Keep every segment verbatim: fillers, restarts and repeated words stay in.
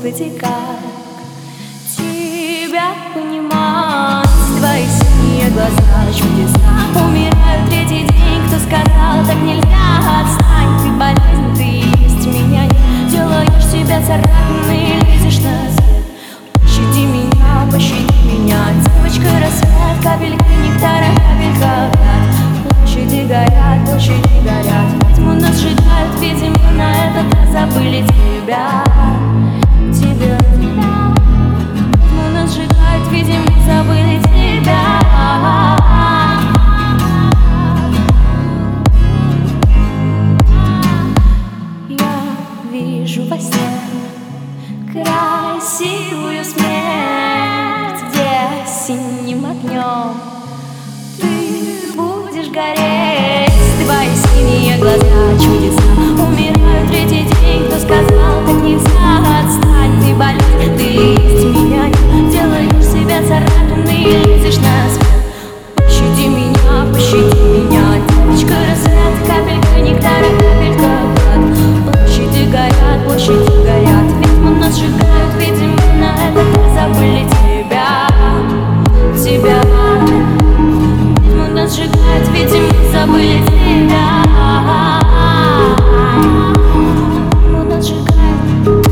Господи, как Тебя понимать. Твои синие глаза чудеса. Умираю третий день, кто сказал, так нельзя. Отстань, ты болезнь, ты есть меня нет. Делаешь себя царапиной, лезешь на свет. Пощади меня, пощади меня. Девочка, рассвет, капелька нектара, капелька яд. Площади горят, площади горят. Тьму нас сжигают, видимо, на этот раз забыли тебя. Тебя, тебя. Тьму нас сжигают, видимо, забыли тебя. Я вижу во сне красивую смерть, где синим огнем ты будешь гореть. Твои синие глаза чудеса. Умираю третий день, кто сказал, так нельзя. Отстань, ты болезнь, ты есть меня нет. Делаешь себя царапиной, лезешь на свет. Пощади меня, пощади меня. Девочка, рассвет, капелька нектара, капелька яд. Площади горят, площади горят. Ведьмы нас сжигают, видимо, на этот раз забыли тебя. Тебя. Ведьмы нас сжигают, видимо, забыли тебя. Ведьмы нас сжигают.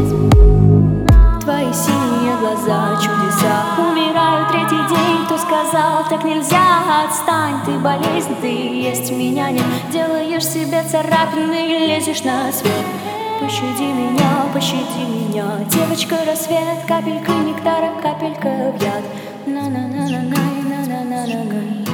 Твои синие глаза чудеса. Умираю третий день, кто сказал, так нельзя. Отстань, ты болезнь, ты есть меня нет. Делаешь себе царапины, лезешь на свет. Пощади меня, пощади меня. Девочка, рассвет, капелька нектара, капелька в яд. На-на-на-на-на, на-на-на-на-на.